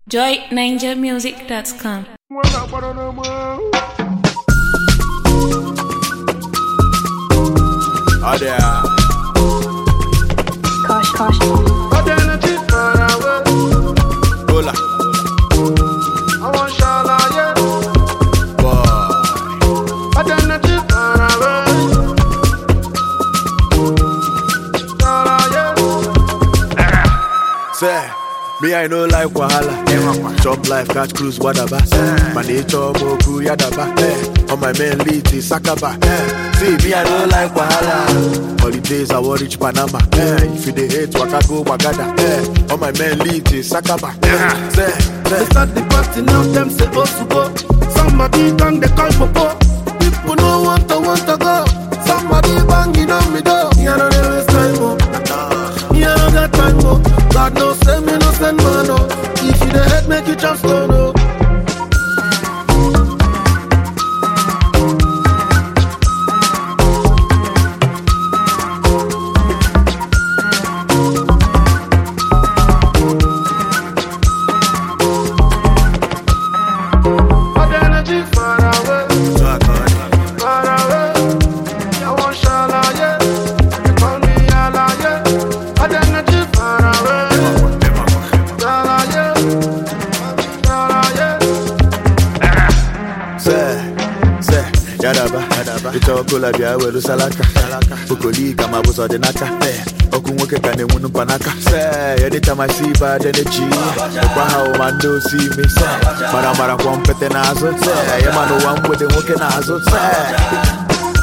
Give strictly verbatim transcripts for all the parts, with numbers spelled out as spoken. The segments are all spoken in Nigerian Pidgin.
joy ninja music dot com. Oh yeah. Kosh, kosh. Hola. I want shala, yeah. Boy. Identity far away. Shala, yeah. Say, me I know like wahala. Chop life, catch cruise, whatever. My nature, moku, yadaba. Eh, on my main lead is Sakaba. Eh, see, me I know like wahala. Holidays, I will reach Panama. Eh, if you dey hate, waka go Wagada. Eh, on my main lead is Sakaba. Eh, say, They say. start the party now, them say oh to go. Somebody done they call popo. People no want to want to go. Somebody banging on me door. Me I don't dey waste time, oh. Me I don't got time, oh. God no send me no send man, oh. If you dey hate, make you just go, no. Identity far away, far away. I want shala, yeah. They call me Yala, yeah. Identity far away, Yala, yeah. Yala, yeah. Say, say, yadaba, yadaba. Ito kola biya welu salaka, salaka. Ukoli kama buso de naka. Eh, oku nwoke kane munu panaka. Say, anytime I see bad energy, okwa how man do see me. Say, mara mara kwa mpete nazo. Say, yema no one with the nwoke nazo. Say.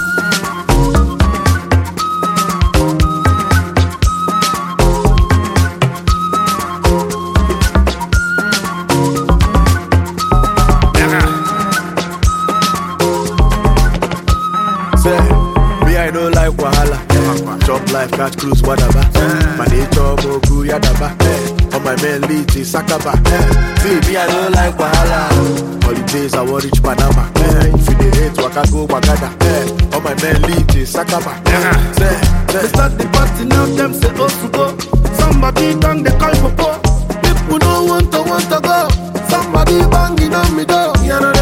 Say, me I know like wahala. Chop life, catch cruise, whatever. My nature, moku, yadaba. Eh, on my main lead is Sakaba. Eh, see, me I know like wahala. Holidays, I will reach Panama. Eh, if you dey hate, waka go Wagada. Eh, on my main lead is Sakaba. Eh, say, They say. start the party now, them say oh to go. Somebody done they call popo. People no want to want to go. Somebody banging on me door. Me I don't